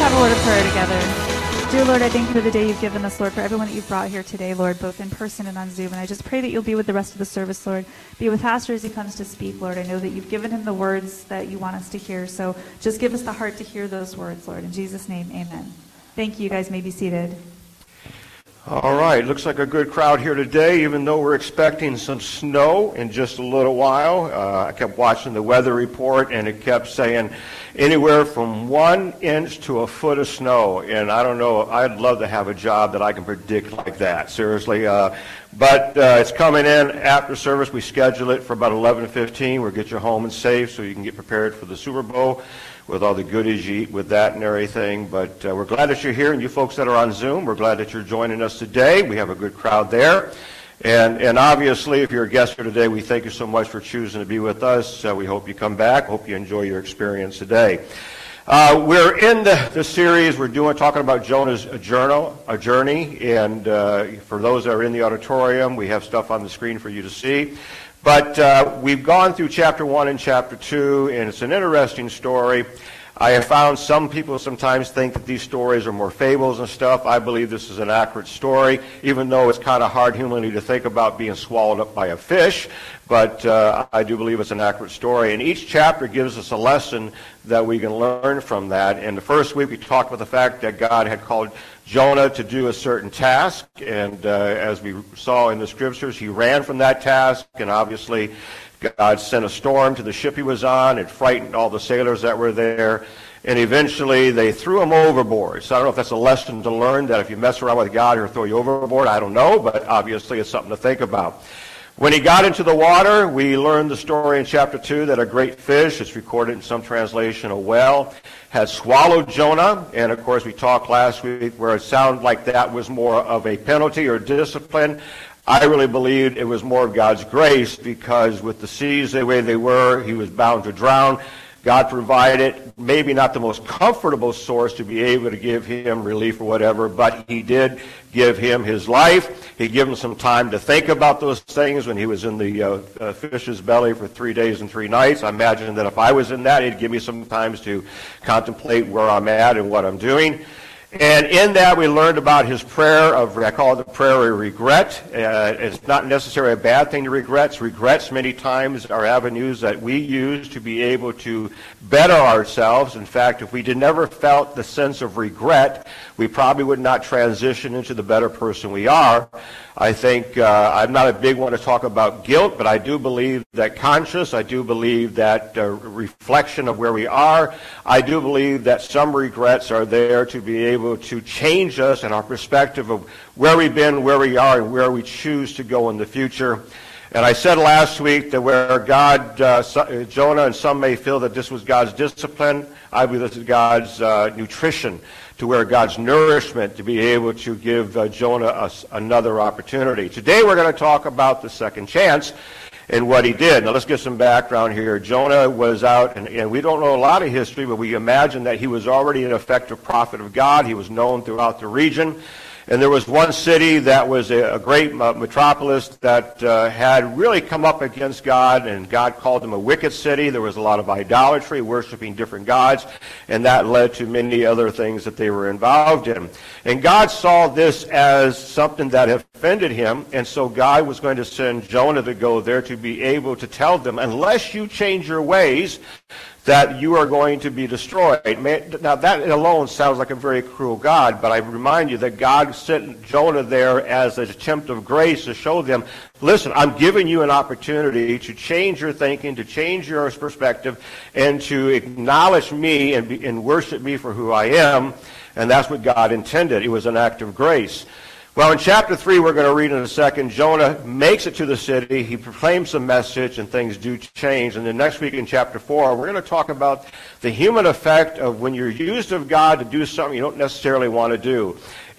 have a word of prayer together. Dear Lord, I thank you for the day you've given us, Lord, for everyone that you've brought here today, Lord, both in person and on Zoom. And I just pray that you'll be with the rest of the service, Lord. Be with Pastor as he comes to speak, Lord. I know that you've given him the words that you want us to hear, so just give us the heart to hear those words, Lord. In Jesus' name, amen. Thank you. You guys may be seated. All right, looks like a good crowd here today, even though we're expecting some snow in just a little while. I kept watching the weather report, and it kept saying anywhere from 1 inch to a foot of snow. And I don't know, I'd love to have a job that I can predict like that, seriously. But it's coming in after service. We schedule it for about 11:15. We'll get you home and safe so you can get prepared for the Super Bowl with all the goodies you eat with that and everything. But we're glad that you're here, and you folks that are on Zoom, we're glad that you're joining us today. We have a good crowd there. And obviously, if you're a guest here today, we thank you so much for choosing to be with us. We hope you come back. Hope you enjoy your experience today. We're in the series we're talking about Jonah's journey. And for those that are in the auditorium, we have stuff on the screen for you to see. But we've gone through chapter 1 and chapter 2, and it's an interesting story. I have found some people sometimes think that these stories are more fables and stuff. I believe this is an accurate story, even though it's kind of hard humanly to think about being swallowed up by a fish. But I do believe it's an accurate story. And each chapter gives us a lesson that we can learn from that. And the first week we talked about the fact that God had called Jonah to do a certain task. And as we saw in the scriptures, he ran from that task. And obviously God sent a storm to the ship he was on. It frightened all the sailors that were there. And eventually they threw him overboard. So I don't know if that's a lesson to learn, that if you mess around with God, he'll throw you overboard. I don't know, but obviously it's something to think about. When he got into the water, we learned the story in chapter 2 that a great fish, it's recorded in some translation, a whale, had swallowed Jonah. And of course we talked last week where it sounded like that was more of a penalty or discipline. I really believed it was more of God's grace, because with the seas the way they were, he was bound to drown. God provided maybe not the most comfortable source to be able to give him relief or whatever, but he did give him his life. He gave him some time to think about those things when he was in the fish's belly for 3 days and 3 nights. I imagine that if I was in that, it'd give me some time to contemplate where I'm at and what I'm doing. And in that, we learned about his prayer of, I call it the prayer of regret. It's not necessarily a bad thing to regret. Regrets many times are avenues that we use to be able to better ourselves. In fact, if we never felt the sense of regret, we probably would not transition into the better person we are. I think I'm not a big one to talk about guilt, but I do believe that conscience, I do believe that reflection of where we are, I do believe that some regrets are there to be able to change us and our perspective of where we've been, where we are, and where we choose to go in the future. And I said last week that where God, Jonah, and some may feel that this was God's discipline, I believe this is God's nutrition, to where God's nourishment to be able to give Jonah another opportunity. Today we're going to talk about the second chance and what he did. Now let's get some background here. Jonah was out, and we don't know a lot of history, but we imagine that he was already an effective prophet of God. He was known throughout the region. And there was one city that was a great metropolis that had really come up against God, and God called them a wicked city. There was a lot of idolatry, worshiping different gods, and that led to many other things that they were involved in. And God saw this as something that offended him, and so God was going to send Jonah to go there to be able to tell them, unless you change your ways, that you are going to be destroyed. Now that alone sounds like a very cruel God, but I remind you that God sent Jonah there as an attempt of grace to show them, listen, I'm giving you an opportunity to change your thinking, to change your perspective, and to acknowledge me and worship me for who I am. And that's what God intended. It was an act of grace. Well, in chapter 3, we're going to read in a second, Jonah makes it to the city. He proclaims the message, and things do change. And then next week in chapter 4, we're going to talk about the human effect of when you're used of God to do something you don't necessarily want to do.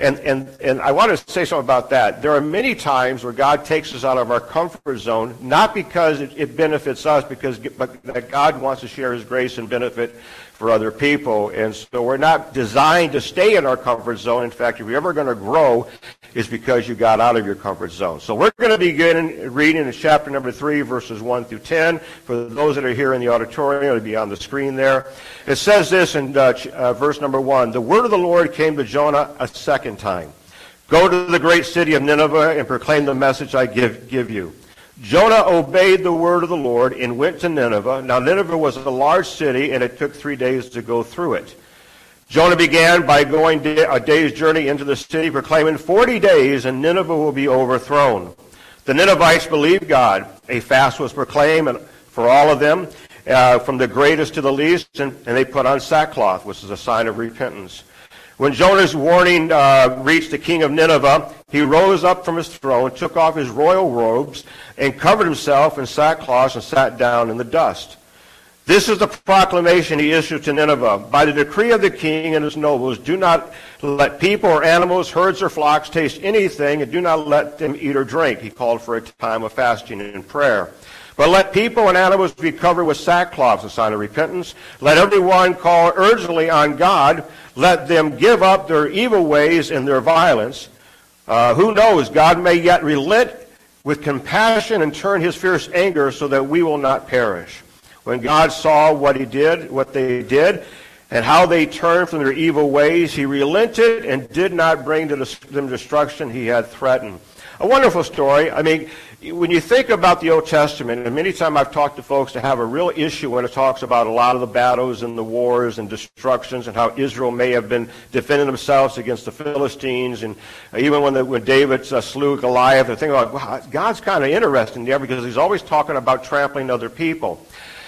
And I want to say something about that. There are many times where God takes us out of our comfort zone, not because it benefits us, but that God wants to share his grace and benefit for other people. And so we're not designed to stay in our comfort zone. In fact, if you're ever going to grow, it's because you got out of your comfort zone. So we're going to begin reading in chapter number 3, verses 1 through 10. For those that are here in the auditorium, it'll be on the screen there. It says this in verse number 1. The word of the Lord came to Jonah a second time. Go to the great city of Nineveh and proclaim the message I give you. Jonah obeyed the word of the Lord and went to Nineveh. Now Nineveh was a large city, and it took 3 days to go through it. Jonah began by going a day's journey into the city, proclaiming, 40 days and Nineveh will be overthrown. The Ninevites believed God. A fast was proclaimed for all of them, from the greatest to the least, and they put on sackcloth, which is a sign of repentance. When Jonah's warning reached the king of Nineveh, he rose up from his throne, took off his royal robes, and covered himself in sackcloth and sat down in the dust. This is the proclamation he issued to Nineveh. By the decree of the king and his nobles, do not let people or animals, herds or flocks taste anything, and do not let them eat or drink. He called for a time of fasting and prayer. But let people and animals be covered with sackcloth, a sign of repentance. Let everyone call urgently on God. Let them give up their evil ways and their violence. Who knows, God may yet relent with compassion and turn his fierce anger so that we will not perish. When God saw what they did, and how they turned from their evil ways, he relented and did not bring to them destruction he had threatened. A wonderful story. I mean, when you think about the Old Testament, and many times I've talked to folks that have a real issue when it talks about a lot of the battles and the wars and destructions and how Israel may have been defending themselves against the Philistines, and even when David slew Goliath, I think, wow, God's kind of interesting there because he's always talking about trampling other people.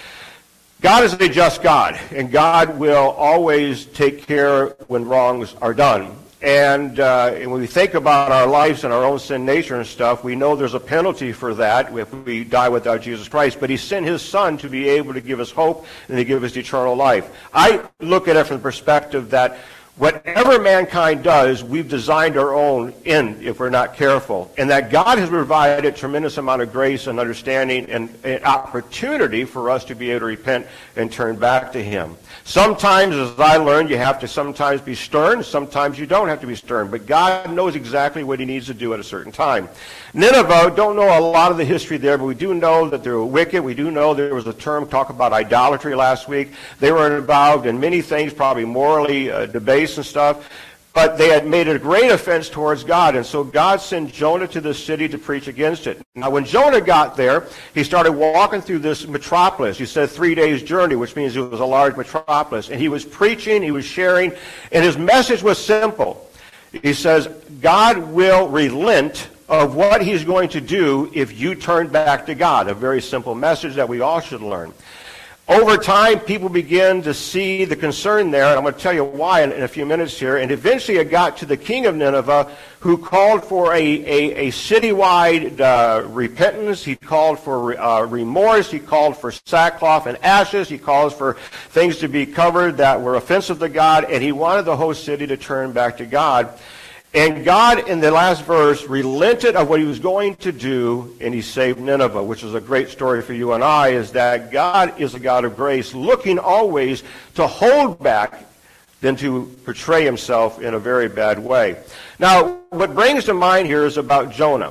God is a just God, and God will always take care when wrongs are done. And when we think about our lives and our own sin nature and stuff, we know there's a penalty for that if we die without Jesus Christ. But he sent his Son to be able to give us hope and to give us eternal life. I look at it from the perspective that whatever mankind does, we've designed our own end if we're not careful. And that God has provided a tremendous amount of grace and understanding and opportunity for us to be able to repent and turn back to him. Sometimes, as I learned, you have to sometimes be stern. Sometimes you don't have to be stern. But God knows exactly what he needs to do at a certain time. Nineveh, don't know a lot of the history there, but we do know that they were wicked. We do know there was a term talk about idolatry last week. They were involved in many things, probably morally debased and stuff. But they had made a great offense towards God, and so God sent Jonah to the city to preach against it. Now, when Jonah got there, he started walking through this metropolis. He said 3 days' journey, which means it was a large metropolis. And he was preaching, he was sharing, and his message was simple. He says, God will relent of what he's going to do if you turn back to God. A very simple message that we all should learn. Over time, people begin to see the concern there, and I'm going to tell you why in a few minutes here. And eventually it got to the king of Nineveh, who called for a citywide repentance. He called for remorse. He called for sackcloth and ashes. He calls for things to be covered that were offensive to God, and he wanted the whole city to turn back to God. And God, in the last verse, relented of what he was going to do, and he saved Nineveh, which is a great story for you and I, is that God is a God of grace, looking always to hold back than to portray himself in a very bad way. Now, what brings to mind here is about Jonah.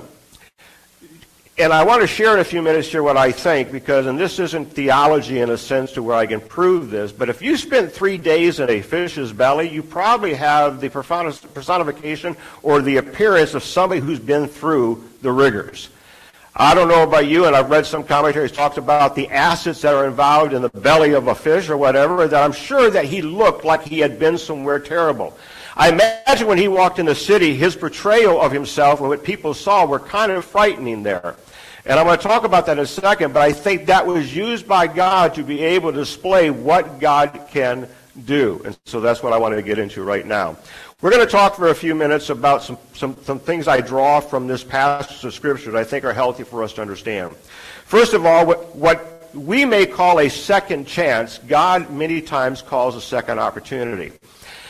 And I want to share in a few minutes here what I think, because, and this isn't theology in a sense to where I can prove this, but if you spent 3 days in a fish's belly, you probably have the personification or the appearance of somebody who's been through the rigors. I don't know about you, and I've read some commentaries talked about the acids that are involved in the belly of a fish or whatever, that I'm sure that he looked like he had been somewhere terrible. I imagine when he walked in the city, his portrayal of himself and what people saw were kind of frightening there. And I'm going to talk about that in a second, but I think that was used by God to be able to display what God can do. And so that's what I wanted to get into right now. We're going to talk for a few minutes about some things I draw from this passage of Scripture that I think are healthy for us to understand. First of all, what we may call a second chance, God many times calls a second opportunity.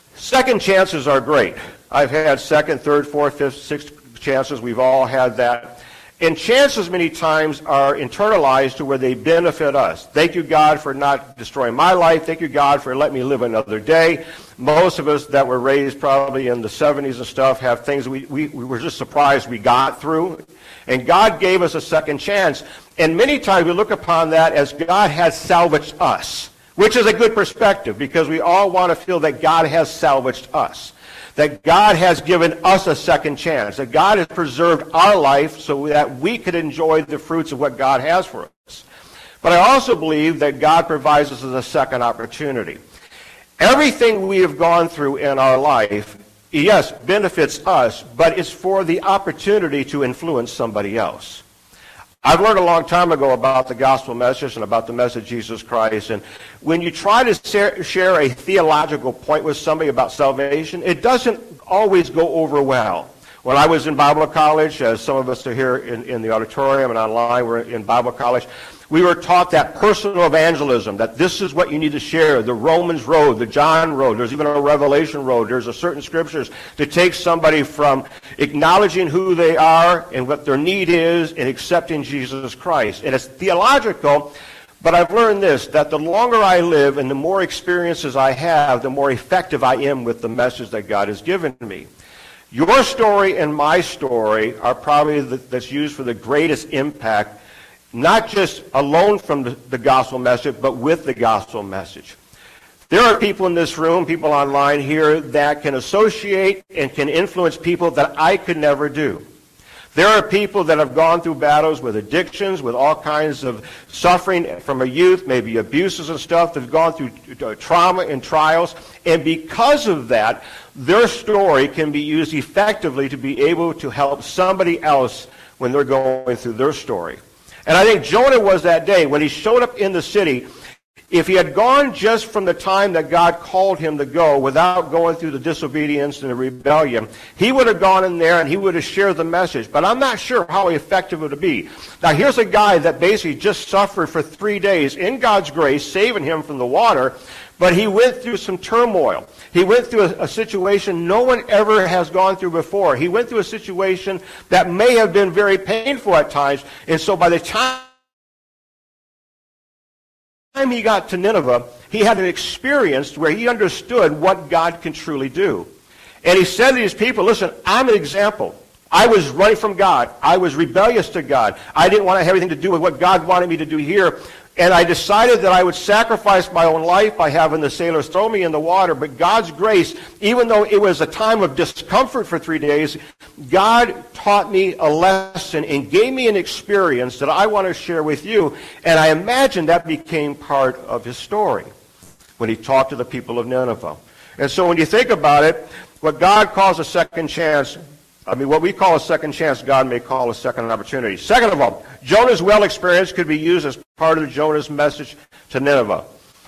Second chances are great. I've had second, third, fourth, fifth, sixth chances. We've all had that. And chances many times are internalized to where they benefit us. Thank you, God, for not destroying my life. Thank you, God, for letting me live another day. Most of us that were raised probably in the 70s and stuff have things we were just surprised we got through. And God gave us a second chance. And many times we look upon that as God has salvaged us, which is a good perspective because we all want to feel that God has salvaged us, that God has given us a second chance, that God has preserved our life so that we could enjoy the fruits of what God has for us. But I also believe that God provides us with a second opportunity. Everything we have gone through in our life, yes, benefits us, but it's for the opportunity to influence somebody else. I've learned a long time ago about the gospel message and about the message of Jesus Christ. And when you try to share a theological point with somebody about salvation, it doesn't always go over well. When I was in Bible college, as some of us are here in the auditorium and online, we're in Bible college, we were taught that personal evangelism, that this is what you need to share, the Romans road, the John road, there's even a Revelation road, there's a certain scriptures to take somebody from acknowledging who they are and what their need is and accepting Jesus Christ. And it's theological, but I've learned this, that the longer I live and the more experiences I have, the more effective I am with the message that God has given me. Your story and my story are probably that's used for the greatest impact, not just alone from the gospel message, but with the gospel message. There are people in this room, people online here, that can associate and can influence people that I could never do. There are people that have gone through battles with addictions, with all kinds of suffering from a youth, maybe abuses and stuff, that have gone through trauma and trials, and because of that, their story can be used effectively to be able to help somebody else when they're going through their story. And I think Jonah was that day. When he showed up in the city, if he had gone just from the time that God called him to go without going through the disobedience and the rebellion, he would have gone in there and he would have shared the message. But I'm not sure how effective it would be. Now, here's a guy that basically just suffered for 3 days in God's grace, saving him from the water, but he went through some turmoil. He went through a situation no one ever has gone through before. He went through a situation that may have been very painful at times. And so by the time he got to Nineveh, he had an experience where he understood what God can truly do. And he said to these people, listen, I'm an example. I was running from God. I was rebellious to God. I didn't want to have anything to do with what God wanted me to do here. And I decided that I would sacrifice my own life by having the sailors throw me in the water. But God's grace, even though it was a time of discomfort for 3 days, God taught me a lesson and gave me an experience that I want to share with you. And I imagine that became part of his story when he talked to the people of Nineveh. And so when you think about it, what God calls a second chance, what we call a second chance, God may call a second opportunity. Second of all, Jonah's well experience could be used as part of Jonah's message to Nineveh.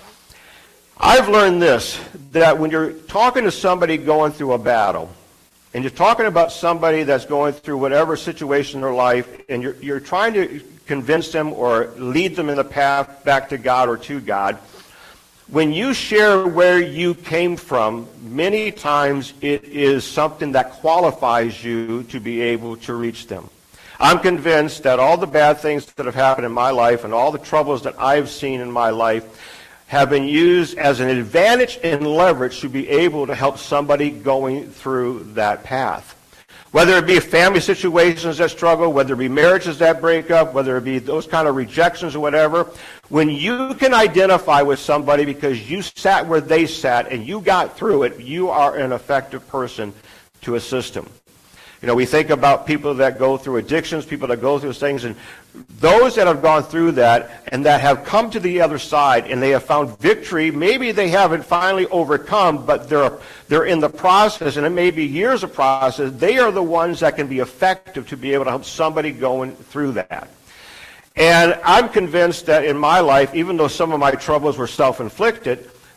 I've learned this, that when you're talking to somebody going through a battle, and you're talking about somebody that's going through whatever situation in their life, and you're trying to convince them or lead them in the path back to God or to God, when you share where you came from, many times it is something that qualifies you to be able to reach them. I'm convinced that all the bad things that have happened in my life and all the troubles that I've seen in my life have been used as an advantage and leverage to be able to help somebody going through that path. Whether it be family situations that struggle, whether it be marriages that break up, whether it be those kind of rejections or whatever, when you can identify with somebody because you sat where they sat and you got through it, you are an effective person to assist them. You know, we think about people that go through addictions, people that go through things, and those that have gone through that and that have come to the other side and they have found victory, maybe they haven't finally overcome, but they're in the process, and it may be years of process. They are the ones that can be effective to be able to help somebody going through that. And I'm convinced that in my life, even though some of my troubles were self-inflicted,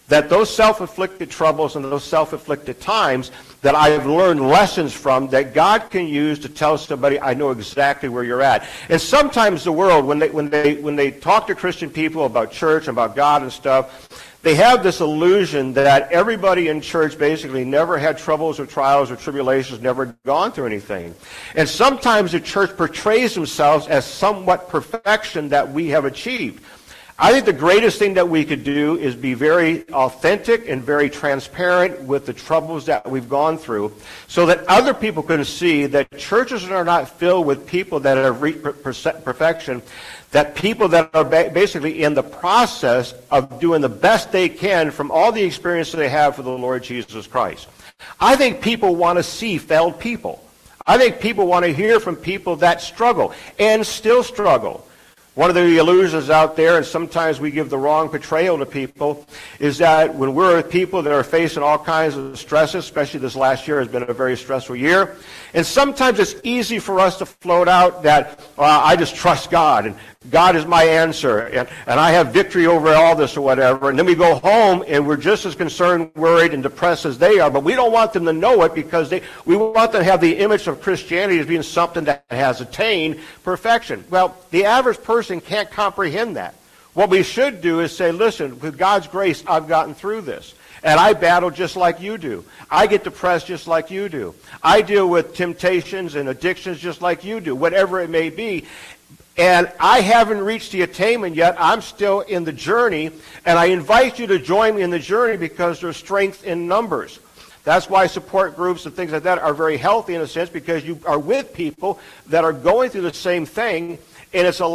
that those self-inflicted troubles and those self-inflicted times that I've learned lessons from that God can use to tell somebody, I know exactly where you're at. And sometimes the world, when they talk to Christian people about church and about God and stuff, they have this illusion that everybody in church basically never had troubles or trials or tribulations, never gone through anything. And sometimes the church portrays themselves as somewhat perfection that we have achieved. I think the greatest thing that we could do is be very authentic and very transparent with the troubles that we've gone through so that other people can see that churches are not filled with people that have reached perfection, that people that are basically in the process of doing the best they can from all the experience that they have for the Lord Jesus Christ. I think people want to see failed people. I think people want to hear from people that struggle and still struggle. One of the illusions out there, and sometimes we give the wrong portrayal to people, is that when we're people that are facing all kinds of stresses, especially this last year has been a very stressful year, and sometimes it's easy for us to float out that, I just trust God, and God is my answer, and I have victory over all this or whatever, and then we go home and we're just as concerned, worried, and depressed as they are, but we don't want them to know it because we want them to have the image of Christianity as being something that has attained perfection. Well, the average person can't comprehend that. What we should do is say, listen, with God's grace, I've gotten through this. And I battle just like you do. I get depressed just like you do. I deal with temptations and addictions just like you do, whatever it may be. And I haven't reached the attainment yet. I'm still in the journey. And I invite you to join me in the journey because there's strength in numbers. That's why support groups and things like that are very healthy in a sense, because you are with people that are going through the same thing. And it's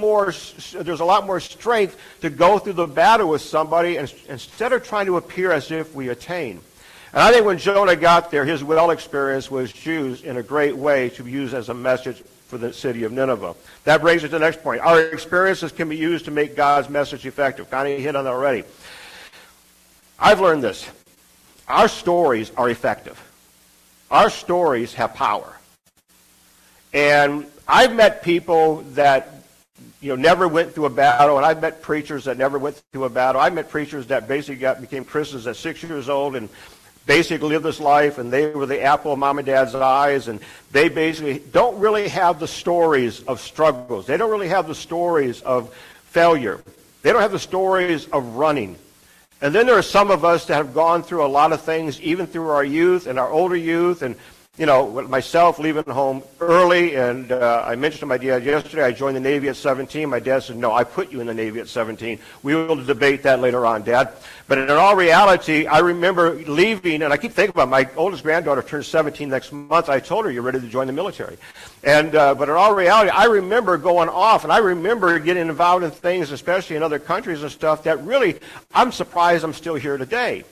there's a lot more strength to go through the battle with somebody instead of trying to appear as if we attain. And I think when Jonah got there, his well experience was used in a great way to use as a message for the city of Nineveh. That brings us to the next point. Our experiences can be used to make God's message effective. Kind of hit on that already. I've learned this. Our stories are effective. Our stories have power. And I've met people that never went through a battle, and I've met preachers that never went through a battle. I've met preachers that basically became Christians at 6 years old and basically lived this life, and they were the apple of mom and dad's eyes, and they basically don't really have the stories of struggles. They don't really have the stories of failure. They don't have the stories of running. And then there are some of us that have gone through a lot of things, even through our youth and our older youth, and myself leaving home early, and I mentioned to my dad yesterday, I joined the Navy at 17. My dad said, no, I put you in the Navy at 17. We will debate that later on, Dad. But in all reality, I remember leaving, and I keep thinking about my oldest granddaughter turns 17 next month. I told her, you're ready to join the military. And but in all reality, I remember going off, and I remember getting involved in things, especially in other countries and stuff, that really, I'm surprised I'm still here today.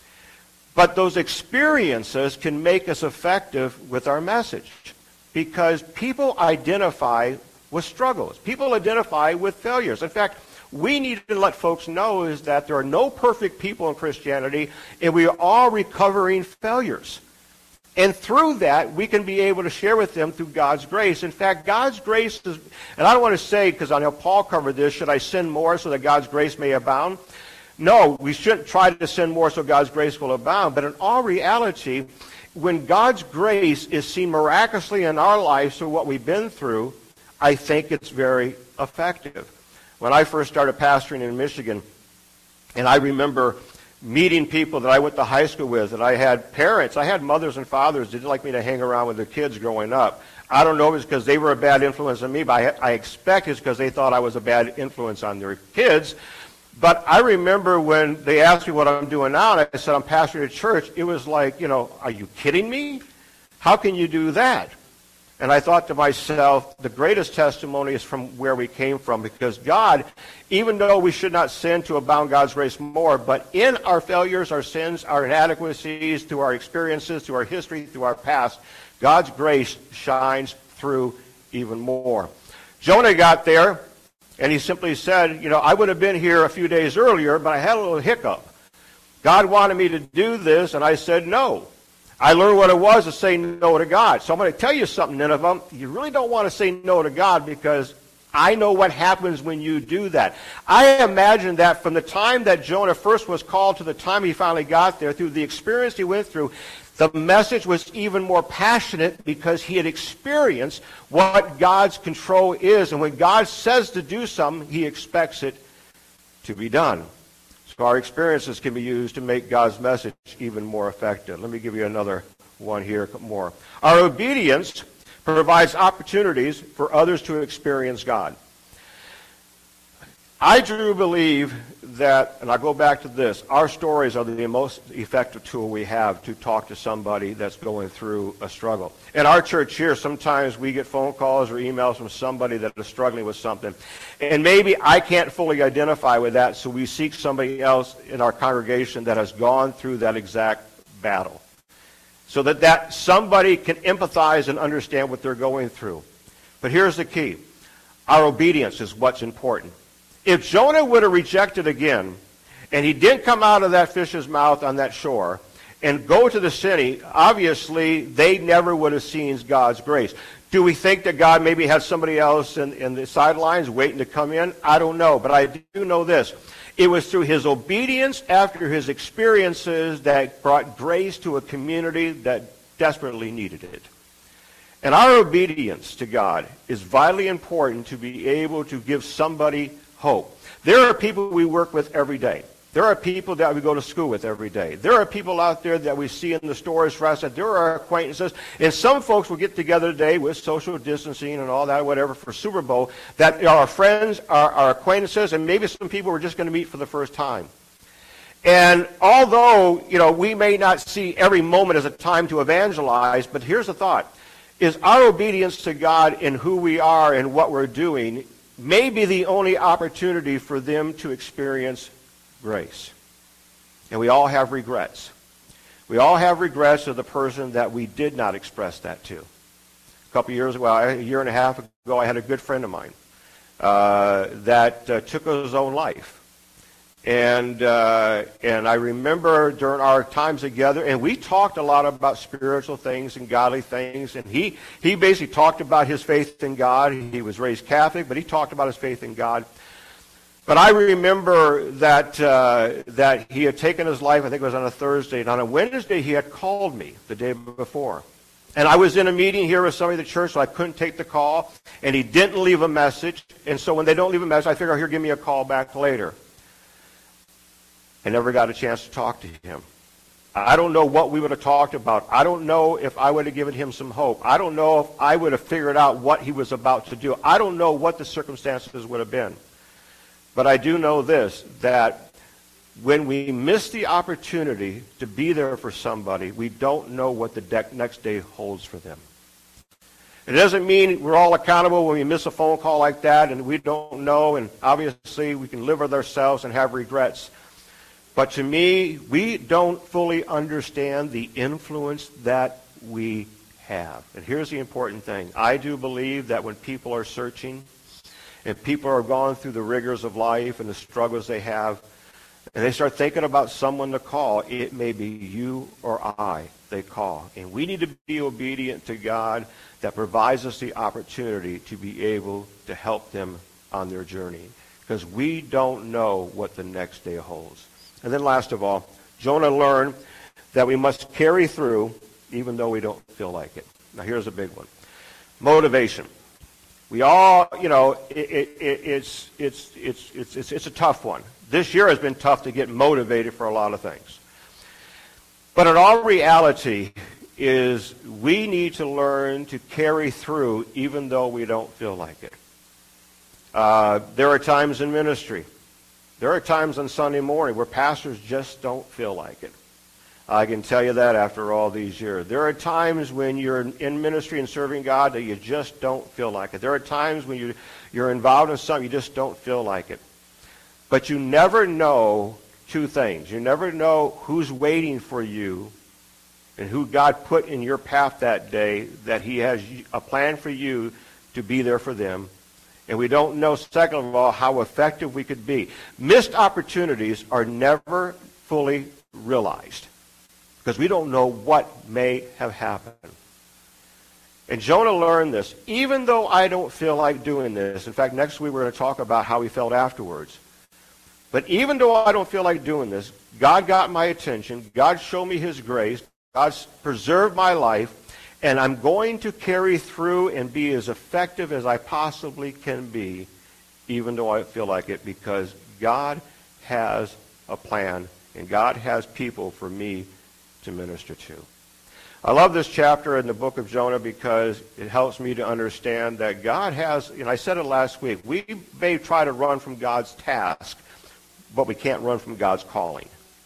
But those experiences can make us effective with our message because people identify with struggles. People identify with failures. In fact, we need to let folks know is that there are no perfect people in Christianity, and we are all recovering failures. And through that, we can be able to share with them through God's grace. In fact, God's grace is, and I don't want to say, because I know Paul covered this, should I sin more so that God's grace may abound? No, we shouldn't try to sin more so God's grace will abound. But in all reality, when God's grace is seen miraculously in our lives through what we've been through, I think it's very effective. When I first started pastoring in Michigan, and I remember meeting people that I went to high school with, and I had parents, I had mothers and fathers that didn't like me to hang around with their kids growing up. I don't know if it's because they were a bad influence on me, but I expect it's because they thought I was a bad influence on their kids. But I remember when they asked me what I'm doing now, and I said, I'm pastoring a church, it was like, are you kidding me? How can you do that? And I thought to myself, the greatest testimony is from where we came from, because God, even though we should not sin to abound God's grace more, but in our failures, our sins, our inadequacies, through our experiences, through our history, through our past, God's grace shines through even more. Jonah got there. And he simply said, I would have been here a few days earlier, but I had a little hiccup. God wanted me to do this, and I said no. I learned what it was to say no to God. So I'm going to tell you something, Nineveh. You really don't want to say no to God because I know what happens when you do that. I imagine that from the time that Jonah first was called to the time he finally got there, through the experience he went through, the message was even more passionate because he had experienced what God's control is. And when God says to do something, he expects it to be done. So our experiences can be used to make God's message even more effective. Let me give you another one here more. Our obedience provides opportunities for others to experience God. I do believe that, and I go back to this, our stories are the most effective tool we have to talk to somebody that's going through a struggle. In our church here, sometimes we get phone calls or emails from somebody that is struggling with something. And maybe I can't fully identify with that, so we seek somebody else in our congregation that has gone through that exact battle, so that somebody can empathize and understand what they're going through. But here's the key. Our obedience is what's important. If Jonah would have rejected again, and he didn't come out of that fish's mouth on that shore and go to the city, obviously they never would have seen God's grace. Do we think that God maybe had somebody else in the sidelines waiting to come in? I don't know, but I do know this. It was through his obedience after his experiences that brought grace to a community that desperately needed it. And our obedience to God is vitally important to be able to give somebody hope. There are people we work with every day. There are people that we go to school with every day. There are people out there that we see in the stores, restaurants. There are acquaintances. And some folks will get together today with social distancing and all that, whatever, for Super Bowl, that are friends, are acquaintances, and maybe some people we're just going to meet for the first time. And although, we may not see every moment as a time to evangelize, but here's the thought, is our obedience to God in who we are and what we're doing may be the only opportunity for them to experience grace. And we all have regrets. We all have regrets of the person that we did not express that to. A year and a half ago, I had a good friend of mine that took his own life. And I remember during our times together, and we talked a lot about spiritual things and godly things, and he basically talked about his faith in God. He was raised Catholic, but he talked about his faith in God. But I remember that he had taken his life, I think it was on a Thursday, and on a Wednesday he had called me the day before. And I was in a meeting here with somebody at the church, so I couldn't take the call, and he didn't leave a message. And so when they don't leave a message, I figure, he'll give me a call back later. I never got a chance to talk to him. I don't know what we would have talked about. I don't know if I would have given him some hope. I don't know if I would have figured out what he was about to do. I don't know what the circumstances would have been. But I do know this, that when we miss the opportunity to be there for somebody, we don't know what the next day holds for them. It doesn't mean we're all accountable when we miss a phone call like that and we don't know, and obviously we can live with ourselves and have regrets. But to me, we don't fully understand the influence that we have. And here's the important thing. I do believe that when people are searching and people are going through the rigors of life and the struggles they have, and they start thinking about someone to call, it may be you or I they call. And we need to be obedient to God that provides us the opportunity to be able to help them on their journey, because we don't know what the next day holds. And then last of all, Jonah learned that we must carry through even though we don't feel like it. Now here's a big one. Motivation. We all, it's a tough one. This year has been tough to get motivated for a lot of things. But in all reality is we need to learn to carry through even though we don't feel like it. There are times in ministry. There are times on Sunday morning where pastors just don't feel like it. I can tell you that after all these years. There are times when you're in ministry and serving God that you just don't feel like it. There are times when you're involved in something you just don't feel like it. But you never know two things. You never know who's waiting for you and who God put in your path that day, that he has a plan for you to be there for them. And we don't know, second of all, how effective we could be. Missed opportunities are never fully realized because we don't know what may have happened. And Jonah learned this. Even though I don't feel like doing this, in fact, next week we're going to talk about how he felt afterwards. But even though I don't feel like doing this, God got my attention. God showed me his grace. God preserved my life. And I'm going to carry through and be as effective as I possibly can be, even though I feel like it, because God has a plan, and God has people for me to minister to. I love this chapter in the book of Jonah because it helps me to understand that God has, and I said it last week, we may try to run from God's task, but we can't run from God's calling.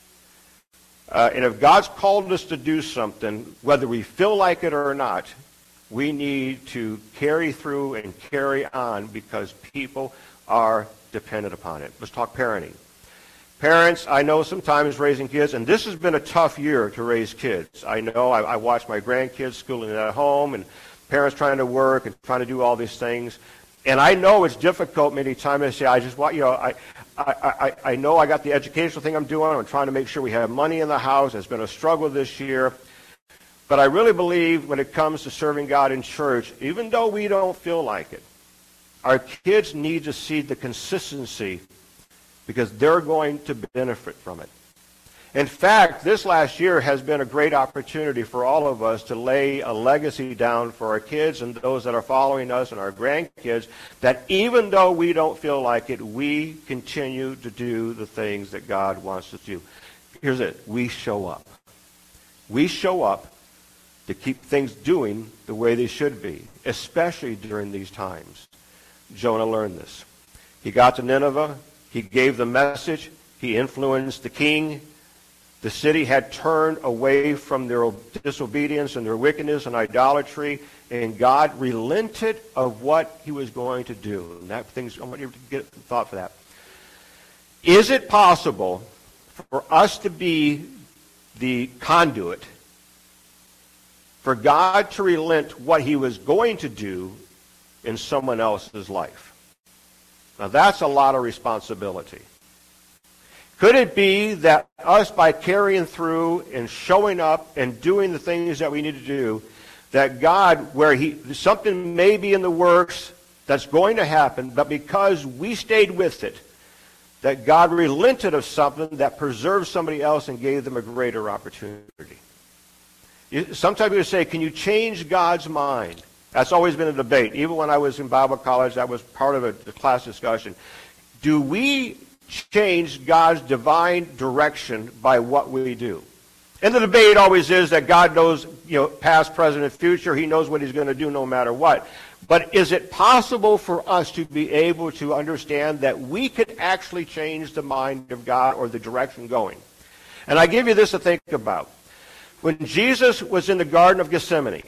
And if God's called us to do something, whether we feel like it or not, we need to carry through and carry on because people are dependent upon it. Let's talk parenting. Parents, I know sometimes raising kids, and this has been a tough year to raise kids. I know I watch my grandkids schooling at home and parents trying to work and trying to do all these things. And I know it's difficult many times to say, I just want, I know I got the educational thing I'm doing. I'm trying to make sure we have money in the house. It's been a struggle this year. But I really believe when it comes to serving God in church, even though we don't feel like it, our kids need to see the consistency because they're going to benefit from it. In fact, this last year has been a great opportunity for all of us to lay a legacy down for our kids and those that are following us and our grandkids, that even though we don't feel like it, we continue to do the things that God wants us to do. Here's it. We show up. We show up to keep things doing the way they should be, especially during these times. Jonah learned this. He got to Nineveh. He gave the message. He influenced the king. The city had turned away from their disobedience and their wickedness and idolatry, and God relented of what he was going to do. And that thing's, I want you to get a thought for that. Is it possible for us to be the conduit for God to relent what he was going to do in someone else's life? Now that's a lot of responsibility. Could it be that us, by carrying through and showing up and doing the things that we need to do, that God, where something may be in the works that's going to happen, but because we stayed with it, that God relented of something that preserved somebody else and gave them a greater opportunity? Sometimes people say, can you change God's mind? That's always been a debate. Even when I was in Bible college, that was part of a class discussion. Do we change God's divine direction by what we do? And the debate always is that God knows, past, present, and future. He knows what he's going to do no matter what. But is it possible for us to be able to understand that we could actually change the mind of God or the direction going? And I give you this to think about. When Jesus was in the Garden of Gethsemane,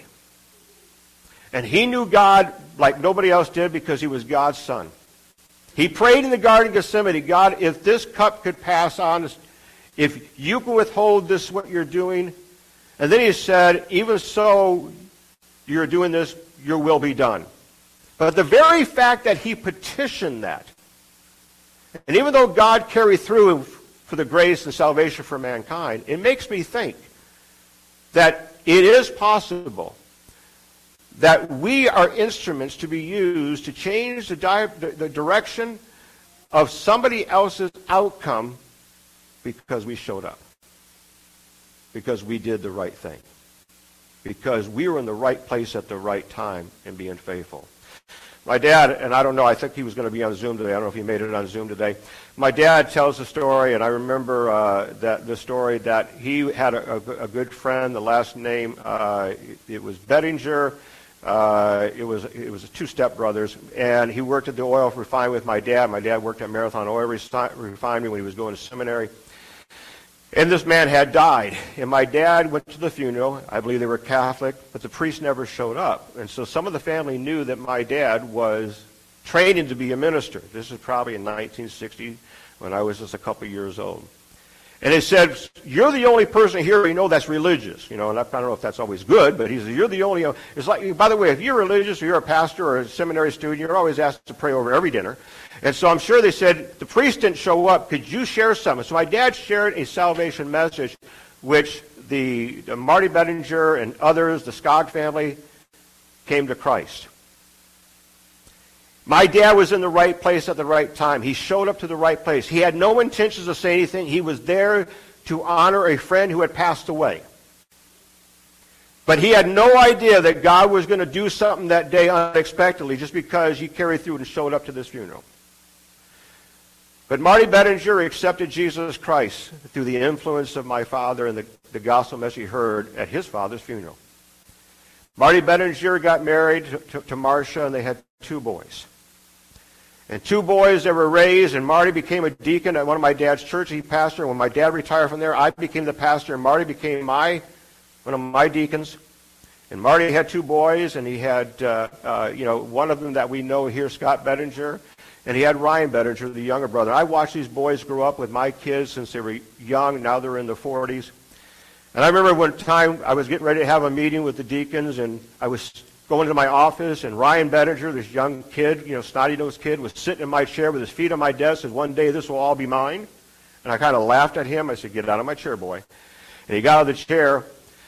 and he knew God like nobody else did because he was God's son, he prayed in the Garden of Gethsemane, God, if this cup could pass on, if you can withhold this, what you're doing. And then he said, even so, you're doing this, your will be done. But the very fact that he petitioned that, and even though God carried through for the grace and salvation for mankind, it makes me think that it is possible that we are instruments to be used to change the direction of somebody else's outcome because we showed up, because we did the right thing, because we were in the right place at the right time and being faithful. My dad, and I don't know, I think he was going to be on Zoom today. I don't know if he made it on Zoom today. My dad tells a story, and I remember the story that he had a good friend. The last name, it was Bettinger. It was two stepbrothers, and he worked at the oil refinery with my dad. My dad worked at Marathon Oil Refinery when he was going to seminary. And this man had died, and my dad went to the funeral. I believe they were Catholic, but the priest never showed up. And so some of the family knew that my dad was training to be a minister. This is probably in 1960 when I was just a couple years old. And he said, you're the only person here we know that's religious. And I don't know if that's always good, but he said, you're the only, it's like, by the way, if you're religious or you're a pastor or a seminary student, you're always asked to pray over every dinner. And so I'm sure they said, the priest didn't show up, could you share something? So my dad shared a salvation message, which the Marty Bettinger and others, the Skog family, came to Christ. My dad was in the right place at the right time. He showed up to the right place. He had no intentions of saying anything. He was there to honor a friend who had passed away. But he had no idea that God was going to do something that day unexpectedly just because he carried through and showed up to this funeral. But Marty Bettinger accepted Jesus Christ through the influence of my father and the gospel message he heard at his father's funeral. Marty Bettinger got married to Marcia, and they had 2 boys. And 2 boys that were raised, and Marty became a deacon at one of my dad's churches. He pastored. When my dad retired from there, I became the pastor, and Marty became one of my deacons. And Marty had 2 boys, and he had, one of them that we know here, Scott Bettinger, and he had Ryan Bettinger, the younger brother. I watched these boys grow up with my kids since they were young. Now they're in their 40s. And I remember one time I was getting ready to have a meeting with the deacons, and I was going to my office, and Ryan Bettinger, this young kid, snotty-nosed kid, was sitting in my chair with his feet on my desk, and one day this will all be mine. And I kind of laughed at him. I said, "Get out of my chair, boy." And he got out of the chair.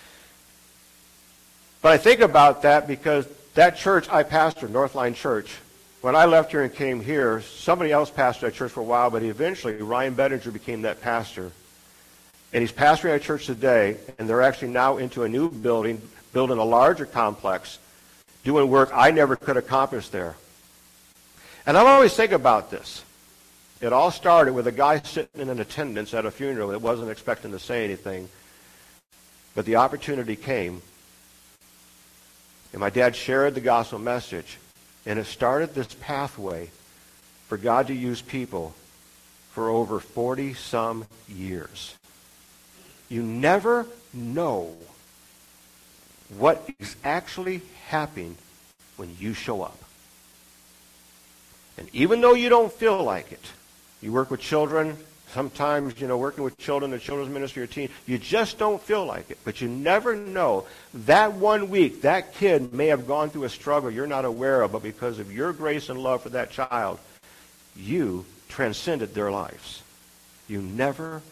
But I think about that because that church I pastored, Northline Church, when I left here and came here, somebody else pastored that church for a while, but eventually Ryan Bettinger became that pastor. And he's pastoring that church today, and they're actually now into a new building, building a larger complex, doing work I never could accomplish there. And I always think about this. It all started with a guy sitting in attendance at a funeral that wasn't expecting to say anything, but the opportunity came. And my dad shared the gospel message, and it started this pathway for God to use people for over 40-some years. You never know what is actually happening when you show up. And even though you don't feel like it, you work with children, sometimes, working with children, the children's ministry or teen, you just don't feel like it. But you never know. That one week, that kid may have gone through a struggle you're not aware of, but because of your grace and love for that child, you transcended their lives. You never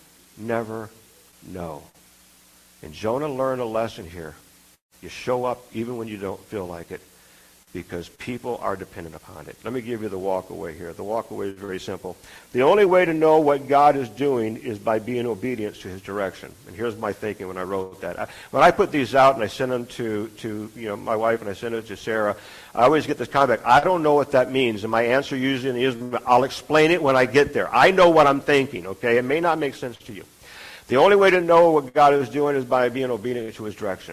know. And Jonah learned a lesson here. You show up even when you don't feel like it because people are dependent upon it. Let me give you the walk-away here. The walk-away is very simple. The only way to know what God is doing is by being obedient to his direction. And here's my thinking when I wrote that. When I put these out and I send them to my wife and I send it to Sarah, I always get this comment, I don't know what that means. And my answer usually is, I'll explain it when I get there. I know what I'm thinking, okay? It may not make sense to you. The only way to know what God is doing is by being obedient to his direction.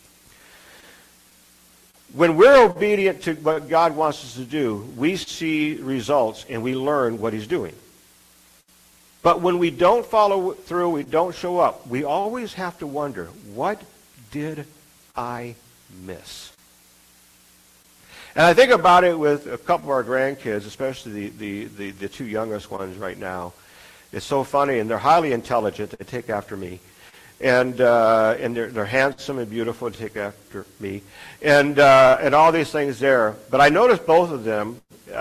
When we're obedient to what God wants us to do, we see results and we learn what he's doing. But when we don't follow through, we don't show up, we always have to wonder, what did I miss? And I think about it with a couple of our grandkids, especially the 2 youngest ones right now. It's so funny, and they're highly intelligent. They take after me. And they're handsome and beautiful to take after me, and all these things there. But I noticed both of them,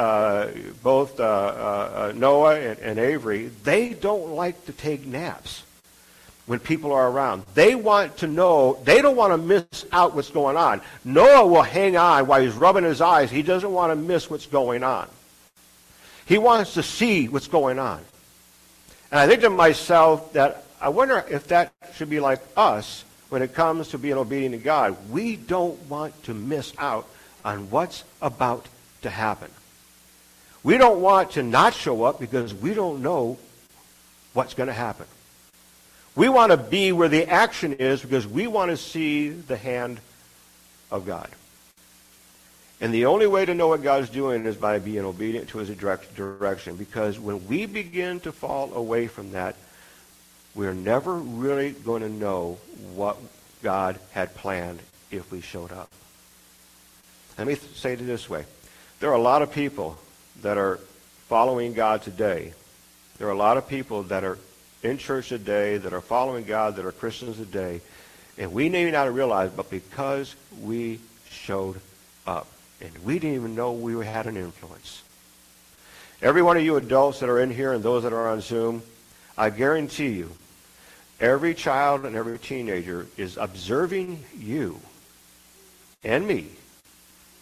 Noah and Avery, they don't like to take naps when people are around. They want to know. They don't want to miss out what's going on. Noah will hang on while he's rubbing his eyes. He doesn't want to miss what's going on. He wants to see what's going on. And I think to myself that I wonder if that should be like us when it comes to being obedient to God. We don't want to miss out on what's about to happen. We don't want to not show up because we don't know what's going to happen. We want to be where the action is because we want to see the hand of God. And the only way to know what God's doing is by being obedient to his direction, because when we begin to fall away from that, we're never really going to know what God had planned if we showed up. Let me say it this way. There are a lot of people that are following God today. There are a lot of people that are in church today, that are following God, that are Christians today, and we may not realize, but because we showed up, and we didn't even know we had an influence. Every one of you adults that are in here and those that are on Zoom, I guarantee you, every child and every teenager is observing you and me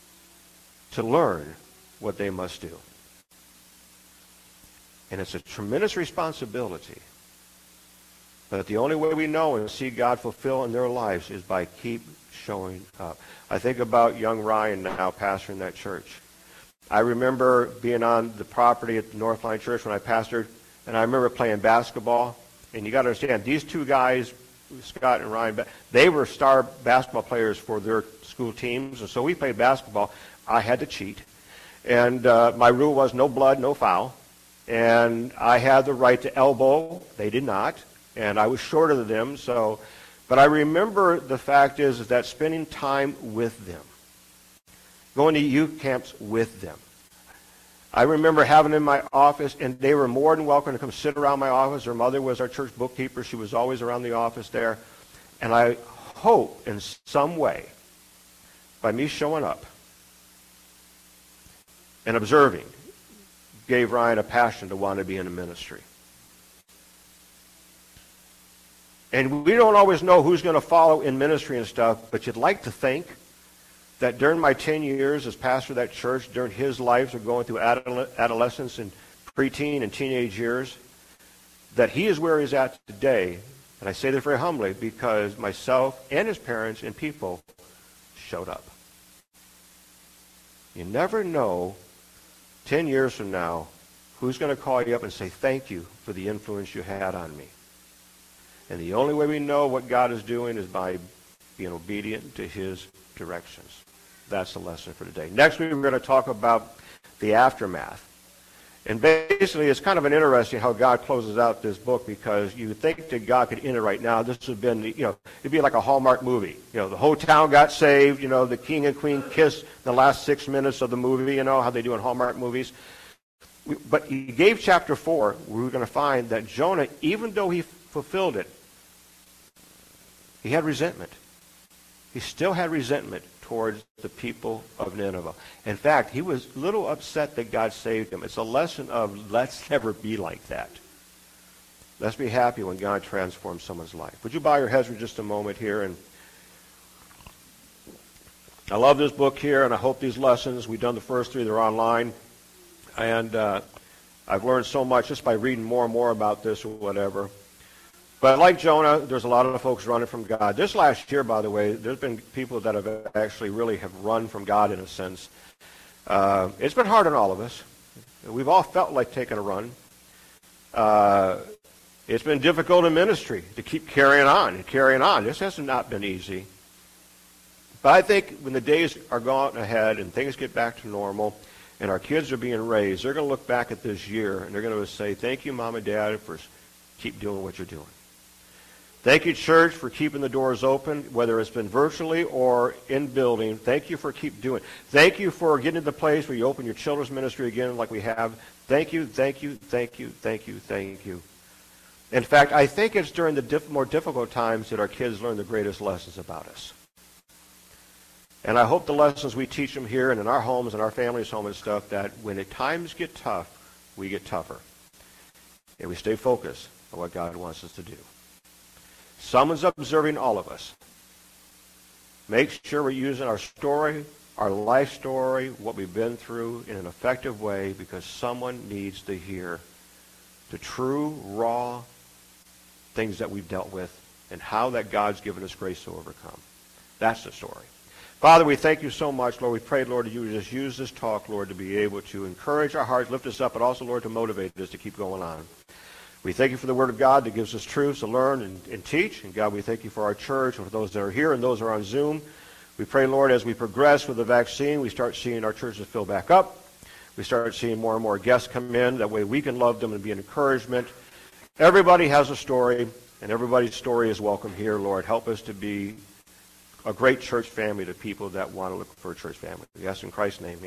to learn what they must do. And it's a tremendous responsibility. But the only way we know and see God fulfill in their lives is by keep showing up. I think about young Ryan now pastoring that church. I remember being on the property at the Northline Church when I pastored, and I remember playing basketball. And you got to understand, these two guys, Scott and Ryan, they were star basketball players for their school teams, and so we played basketball. I had to cheat. And my rule was no blood, no foul. And I had the right to elbow. They did not. And I was shorter than them. But I remember the fact is that spending time with them, going to youth camps with them. I remember having them in my office, and they were more than welcome to come sit around my office. Their mother was our church bookkeeper. She was always around the office there. And I hope in some way, by me showing up and observing, gave Ryan a passion to want to be in the ministry. And we don't always know who's going to follow in ministry and stuff, but you'd like to think that during my 10 years as pastor of that church, during his lives of going through adolescence and preteen and teenage years, that he is where he's at today. And I say this very humbly because myself and his parents and people showed up. You never know 10 years from now who's going to call you up and say thank you for the influence you had on me. And the only way we know what God is doing is by being obedient to his directions. That's the lesson for today. Next week, we're going to talk about the aftermath. And basically, it's kind of an interesting how God closes out this book, because you would think that God could end it right now. This would have been, it'd be like a Hallmark movie. The whole town got saved. The king and queen kissed in the last 6 minutes of the movie, how they do in Hallmark movies. But he gave chapter 4, we're going to find that Jonah, even though he fulfilled it, he had resentment. He still had resentment towards the people of Nineveh. In fact, he was a little upset that God saved him. It's a lesson of let's never be like that. Let's be happy when God transforms someone's life. Would you bow your heads for just a moment here? And I love this book here, and I hope these lessons, we've done the first 3, they're online. And I've learned so much just by reading more and more about this or whatever. But like Jonah, there's a lot of folks running from God. This last year, by the way, there's been people that have actually really have run from God in a sense. It's been hard on all of us. We've all felt like taking a run. It's been difficult in ministry to keep carrying on and carrying on. This has not been easy. But I think when the days are gone ahead and things get back to normal and our kids are being raised, they're going to look back at this year and they're going to say, thank you, Mom and Dad, for keep doing what you're doing. Thank you, church, for keeping the doors open, whether it's been virtually or in building. Thank you for keep doing. Thank you for getting to the place where you open your children's ministry again like we have. Thank you, thank you, thank you, thank you, thank you. In fact, I think it's during the more difficult times that our kids learn the greatest lessons about us. And I hope the lessons we teach them here and in our homes and our families' home and stuff, that when the times get tough, we get tougher. And we stay focused on what God wants us to do. Someone's observing all of us. Make sure we're using our story, our life story, what we've been through in an effective way, because someone needs to hear the true, raw things that we've dealt with and how that God's given us grace to overcome. That's the story. Father, we thank you so much, Lord. We pray, Lord, that you would just use this talk, Lord, to be able to encourage our hearts, lift us up, but also, Lord, to motivate us to keep going on. We thank you for the Word of God that gives us truths to learn and teach. And God, we thank you for our church and for those that are here and those that are on Zoom. We pray, Lord, as we progress with the vaccine, we start seeing our churches fill back up. We start seeing more and more guests come in. That way we can love them and be an encouragement. Everybody has a story, and everybody's story is welcome here, Lord. Help us to be a great church family to people that want to look for a church family. We ask in Christ's name.